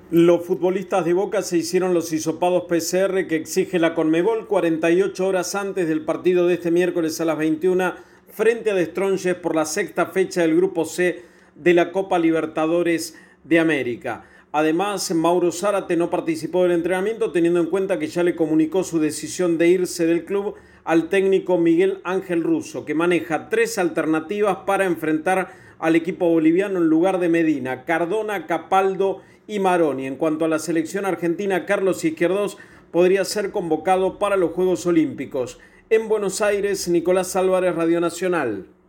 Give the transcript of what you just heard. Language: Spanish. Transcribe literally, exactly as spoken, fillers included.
Los futbolistas de Boca se hicieron los hisopados P C R que exige la Conmebol cuarenta y ocho horas antes del partido de este miércoles a las veintiuna frente a The Strongest por la sexta fecha del Grupo C de la Copa Libertadores de América. Además, Mauro Zárate no participó del entrenamiento teniendo en cuenta que ya le comunicó su decisión de irse del club al técnico Miguel Ángel Russo, que maneja tres alternativas para enfrentar al equipo boliviano en lugar de Medina: Cardona, Capaldo y Maroni. En cuanto a la selección argentina, Carlos Izquierdos podría ser convocado para los Juegos Olímpicos. En Buenos Aires, Nicolás Álvarez, Radio Nacional.